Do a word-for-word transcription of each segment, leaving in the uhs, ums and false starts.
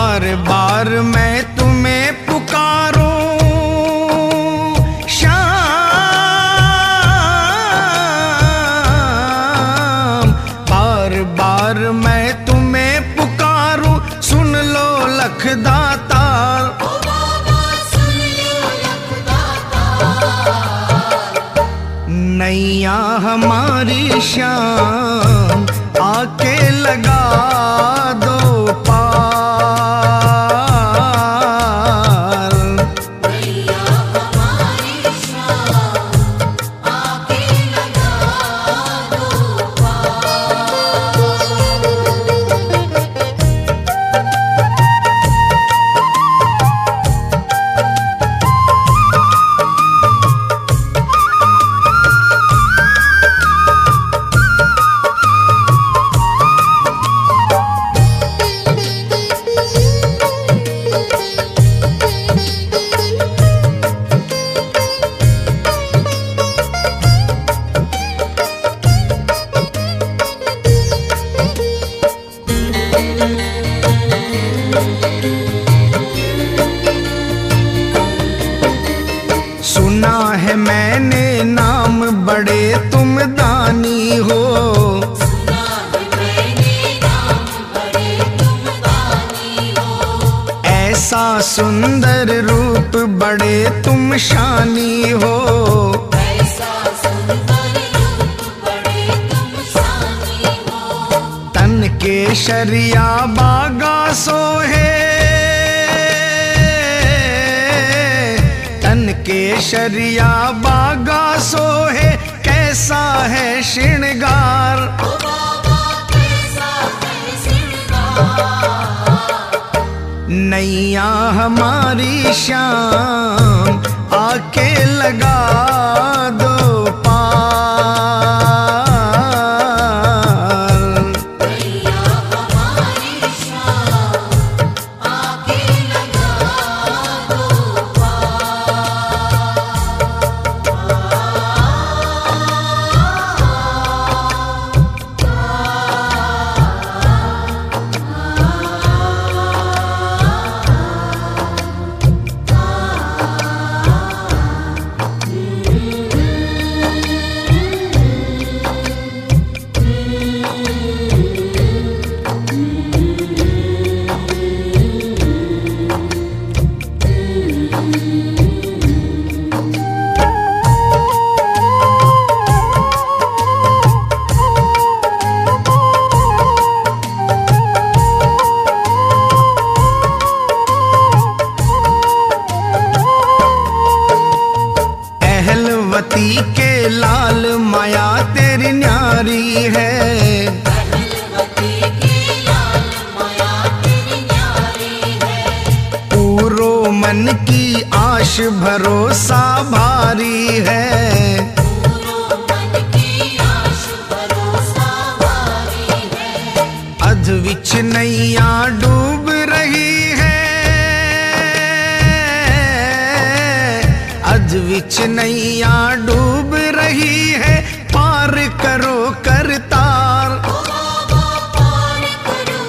बार बार मैं तुम्हें पुकारूं श्याम, बार बार मैं तुम्हें पुकारूं, सुन लो लखदातार। नैया हमारी श्याम आके लगा दो पार। नैया हमारी श्याम आके लगा दो सुना है मैंने नाम बड़े तुम दानी हो, सुना है मैंने नाम बड़े तुम दानी हो। ऐसा सुंदर रूप बड़े तुम शानी हो। ऐसा सुंदर रूप बड़े तुम शानी हो। तन के शरिया बागा सोहे, तन के शरिया बागा सोहे, कैसा है श्रृंगार। ओ बाबा कैसा है श्रृंगार। नैया हमारी श्याम आके लगा दो पार। नैया हमारी श्याम आके लगा दो अहलवती के लाल माया तेरी न्यारी है। अहलवती के लाल माया तेरी न्यारी है। पूरो मन की आश भरोसा भारी है। पूरो मन की आश भरोसा भारी है। अध विच नैया डूब रही है, अध विच नैया डूब रही है, पार करो करतार। ओ बाबा पार करो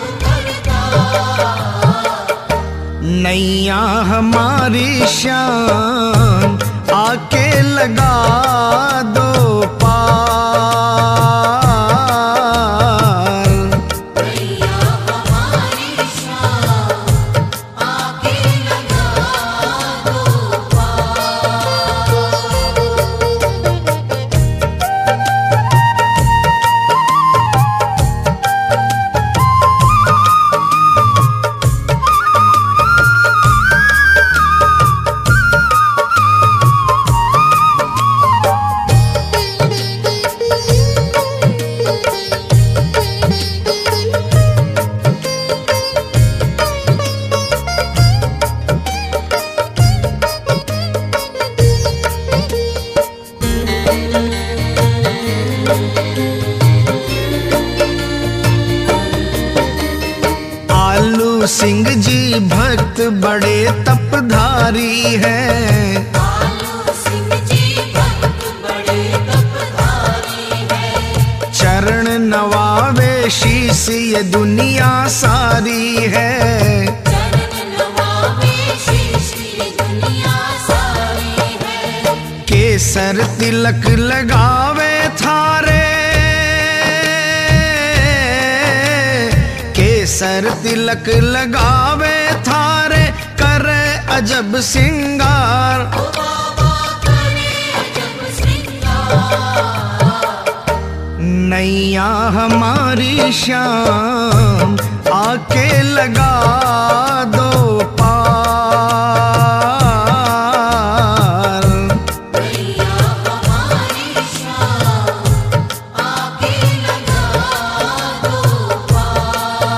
करतार। नैया हमारी श्याम आके लगा दो पार। नैया हमारी श्याम आके लगा दो सिंह जी भक्त बड़े तपधारी हैं। आलू सिंह जी भक्त बड़े तपधारी हैं। चरण नवावे शीस ये दुनिया सारी है। चरण केसर तिलक लगावे थारे, केसर तिलक लगावे थारे, करे अजब सिंगार। ओ बाबा करे अजब श्रृंगार। नैया हमारी श्याम आके लगा दो पार। नैया हमारी श्याम आके लगा दो पार।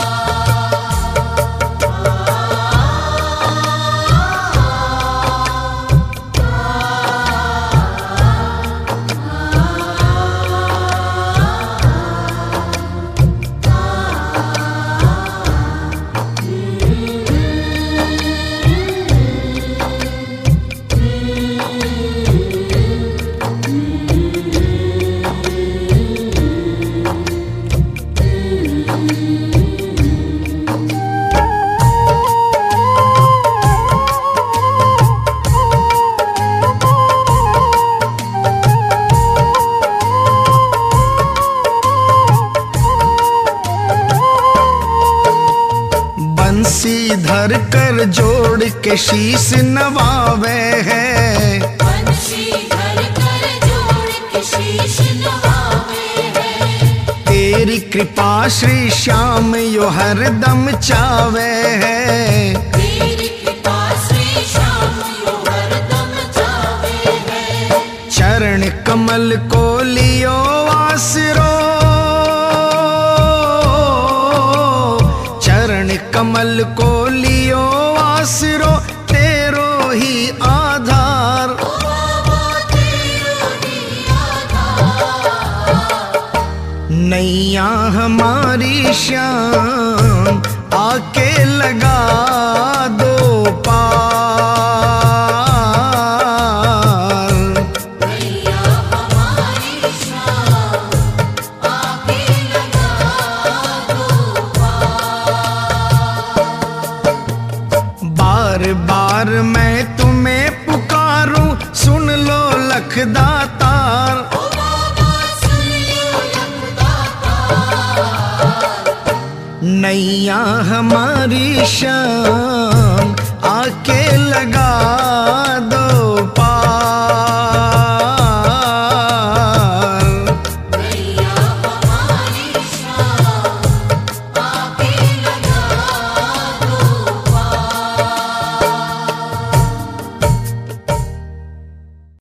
बंसी धर कर जोड़ के शीश नवावे है, बंसी धर कर जोड़ के शीश नवावे है। तेरी कृपा श्री श्याम यो हरदम चावे है। तेरी कृपा श्री श्याम यो हरदम चावे है। चरण कमल को लियो आसरो, चरण कमल को लियो आसरो, तेरो ही आधार। ओ बाबा तेरो ही आधार। नैया हमारी श्याम आके लगा दो पार। नैया हमारी श्याम आके लगा दो पार। बार बार मैं तुम्हें पुकारूं, सुन लो लखदातार। ओ बाबा सुन लो लखदातार। नैया हमारी श्याम आके लगा